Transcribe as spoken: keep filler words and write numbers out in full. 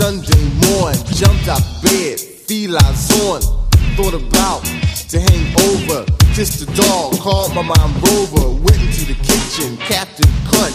Sunday morning, jumped out bed, felines on. Thought about to hang over, kissed the dog, called my mom Rover, went into the kitchen, Captain Crunch,